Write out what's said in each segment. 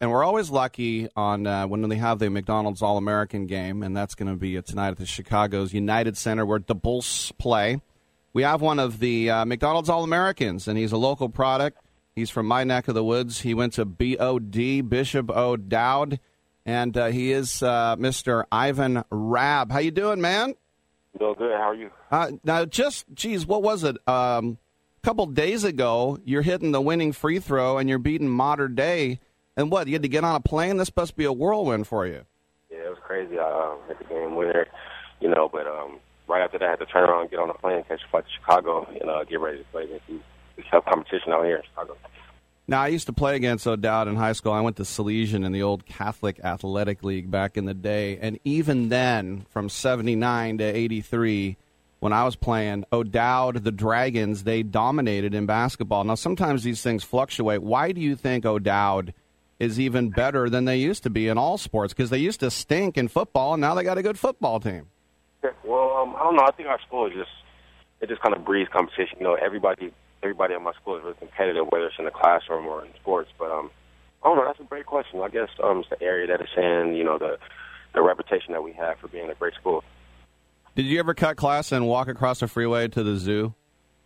and we're always lucky on when they have the McDonald's All-American game, and that's going to be tonight at the Chicago's United Center where the Bulls play. We have one of the McDonald's All-Americans, and he's a local product. He's from my neck of the woods. He went to BOD, Bishop O'Dowd, and he is Mr. Ivan Rabb. How you doing, man? Doing good. How are you? Now, what was it? A couple days ago, you're hitting the winning free throw, and you're beating Mater Dei. And what, you had to get on a plane? This must be a whirlwind for you. Yeah, it was crazy. I hit the game winner, but right after that, I had to turn around, get on a plane, catch a flight to Chicago, and get ready to play against the tough competition out here in Chicago. Now, I used to play against O'Dowd in high school. I went to Salesian in the old Catholic Athletic League back in the day. And even then, from 79 to 83, when I was playing, O'Dowd, the Dragons, they dominated in basketball. Now, sometimes these things fluctuate. Why do you think O'Dowd is even better than they used to be in all sports? Because they used to stink in football, and now they got a good football team. Yeah, well, I don't know. I think our school just kind of breeds competition. Everybody at my school is really competitive, whether it's in the classroom or in sports. But I don't know. That's a great question. I guess it's the area that it's in, the reputation that we have for being a great school. Did you ever cut class and walk across the freeway to the zoo?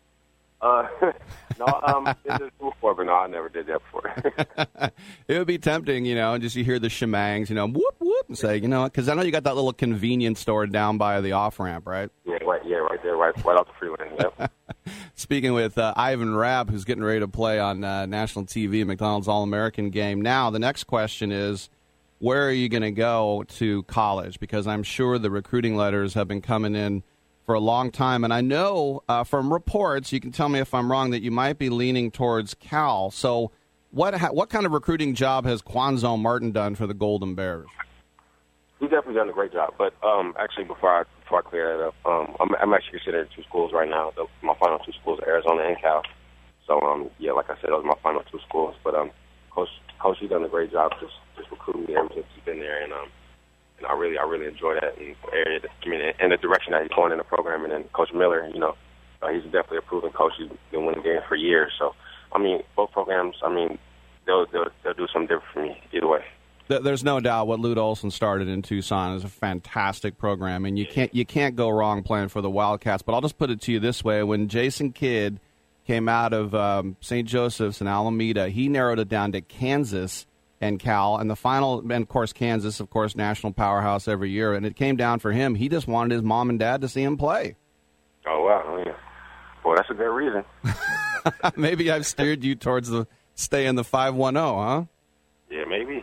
No, did this before, but no, I never did that before. It would be tempting, just you hear the shemangs, whoop, whoop, and say, because I know you got that little convenience store down by the off-ramp, right? Yeah, right there, right off the freeway. Yep. Speaking with Ivan Rabb, who's getting ready to play on national TV, McDonald's All-American game. Now, the next question is, where are you going to go to college? Because I'm sure the recruiting letters have been coming in for a long time. And I know from reports, you can tell me if I'm wrong, that you might be leaning towards Cal. So what kind of recruiting job has Quanzo Martin done for the Golden Bears? He's definitely done a great job. But actually, before I clear that up, I'm actually considering two schools right now. My final two schools are Arizona and Cal. So, like I said, those are my final two schools. But Coach, he's done a great job just recruiting me ever since he's been there. And I really enjoy that area. And the direction that he's going in the program. And then Coach Miller, he's definitely a proven coach. He's been winning games for years. So, both programs, they'll do something different for me either way. There's no doubt what Lute Olson started in Tucson is a fantastic program, and you can't go wrong playing for the Wildcats. But I'll just put it to you this way: when Jason Kidd came out of St. Joseph's in Alameda, he narrowed it down to Kansas and Cal, and the final, and of course Kansas, of course, national powerhouse every year, and it came down for him. He just wanted his mom and dad to see him play. Oh wow, yeah. Boy, that's a good reason. Maybe I've steered you towards stay in the 510, huh? Yeah, maybe.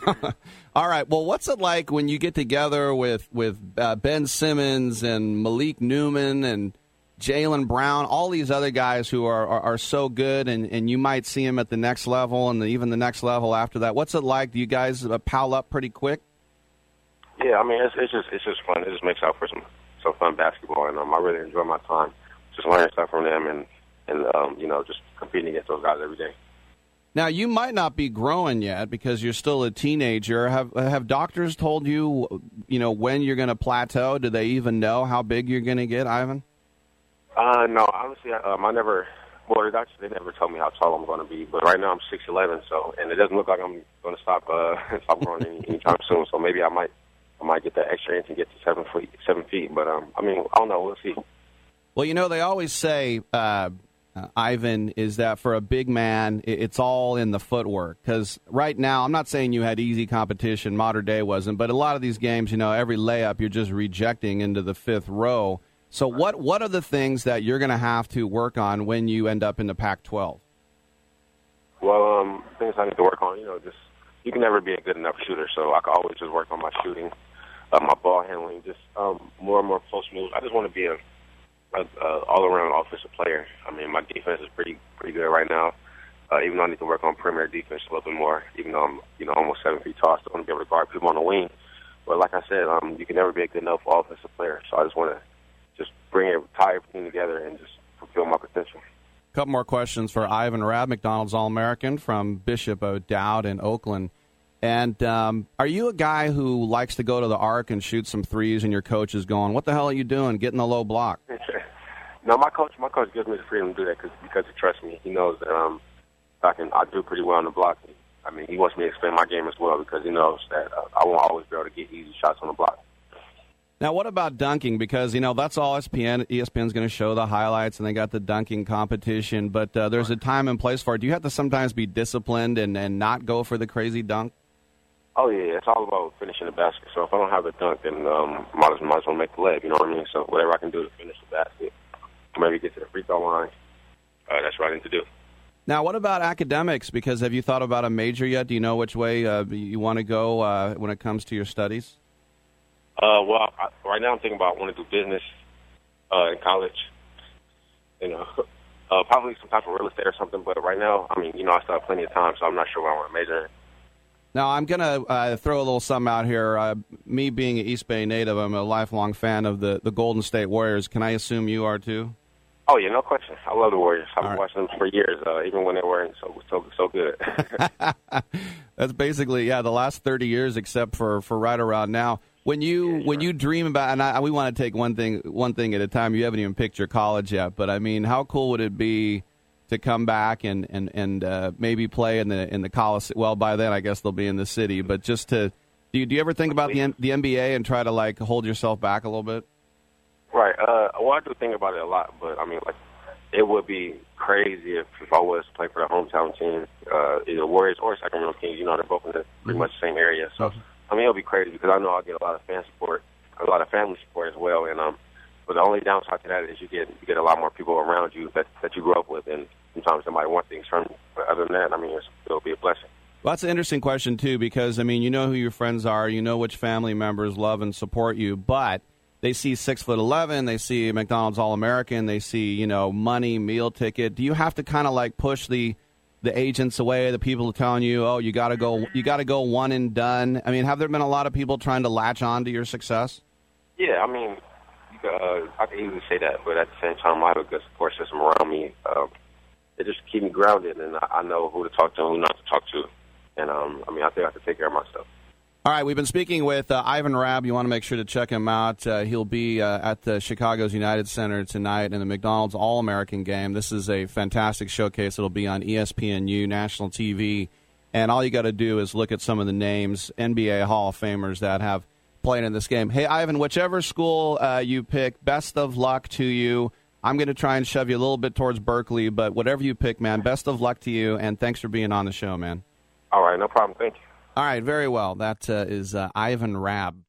All right. Well, what's it like when you get together with Ben Simmons and Malik Newman and Jaylen Brown, all these other guys who are so good, and you might see them at the next level and even the next level after that? What's it like? Do you guys pal up pretty quick? Yeah, it's just fun. It just makes out for some fun basketball, and I really enjoy my time just learning stuff from them and just competing against those guys every day. Now, you might not be growing yet because you're still a teenager. Have doctors told you, when you're going to plateau? Do they even know how big you're going to get, Ivan? No, honestly, I never. Well, the doctors, they never told me how tall I'm going to be. But right now I'm 6'11", and it doesn't look like I'm going to stop growing anytime soon. So maybe I might get that extra inch and get to 7 feet. But I don't know. We'll see. Well, they always say, Ivan, is that for a big man, it's all in the footwork. Because right now, I'm not saying you had easy competition. Mater Dei wasn't. But a lot of these games, every layup you're just rejecting into the fifth row. So what are the things that you're going to have to work on when you end up in the Pac-12? Well, things I need to work on, just you can never be a good enough shooter. So I can always just work on my shooting, my ball handling, just more and more post moves. I just want to be a all-around offensive player. My defense is pretty good right now. Even though I need to work on perimeter defense a little bit more, even though I'm almost 7 feet tall, I still want to be able to guard people on the wing. But like I said, you can never be a good enough offensive player. So I just want to tie everything together and just fulfill my potential. A couple more questions for Ivan Rabb, McDonald's All-American from Bishop O'Dowd in Oakland. And are you a guy who likes to go to the arc and shoot some threes, and your coach is going, "What the hell are you doing? Get in the low block." No, my coach gives me the freedom to do that because he trusts me. He knows that I do pretty well on the block. I mean, he wants me to expand my game as well because he knows that I won't always be able to get easy shots on the block. Now, what about dunking? Because, that's all ESPN's going to show the highlights, and they got the dunking competition. But there's a time and place for it. Do you have to sometimes be disciplined and not go for the crazy dunk? Oh, yeah. It's all about finishing the basket. So if I don't have the dunk, then might as well make the leg. You know what I mean? So whatever I can do to finish the basket, maybe get to the free throw line, that's what I need to do. Now, what about academics? Because have you thought about a major yet? Do you know which way you want to go when it comes to your studies? Well, right now I'm thinking about I want to do business in college. Probably some type of real estate or something. But right now, I still have plenty of time, so I'm not sure what I want to major in. Now, I'm going to throw a little something out here. Me being an East Bay native, I'm a lifelong fan of the Golden State Warriors. Can I assume you are too? Oh, yeah, no question. I love the Warriors. I've been watching them for years, even when they weren't so good. That's basically, the last 30 years except for right around now. When you dream about, and we want to take one thing at a time. You haven't even picked your college yet, but I mean, how cool would it be to come back and maybe play in the Coliseum? Well, by then I guess they'll be in the city, but just to do you ever think about the NBA and try to hold yourself back a little bit? Right. Well, I do think about it a lot, but I mean, it would be crazy if I was to play for the hometown team, either Warriors or Sacramento Kings. They're both in pretty much the same area, so. I mean, it'll be crazy because I know I'll get a lot of fan support, a lot of family support as well. And but the only downside to that is you get a lot more people around you that you grew up with, and sometimes somebody wants things from you. But other than that, I mean, it'll be a blessing. Well, that's an interesting question too, because I mean, you know who your friends are, you know which family members love and support you, but they see 6'11", they see McDonald's All-American, they see money, meal ticket. Do you have to kind of push the agents away, the people telling you, oh, you got to go one and done? I mean, have there been a lot of people trying to latch on to your success? Yeah, I mean, I can easily say that, but at the same time, I have a good support system around me. They just keep me grounded, and I know who to talk to and who not to talk to. And, I think I have to take care of myself. All right, we've been speaking with Ivan Rabb. You want to make sure to check him out. He'll be at the Chicago's United Center tonight in the McDonald's All-American game. This is a fantastic showcase. It'll be on ESPNU, national TV. And all you got to do is look at some of the names, NBA Hall of Famers that have played in this game. Hey, Ivan, whichever school you pick, best of luck to you. I'm going to try and shove you a little bit towards Berkeley, but whatever you pick, man, best of luck to you, and thanks for being on the show, man. All right, no problem. Thank you. All right, very well. That is Ivan Rabb.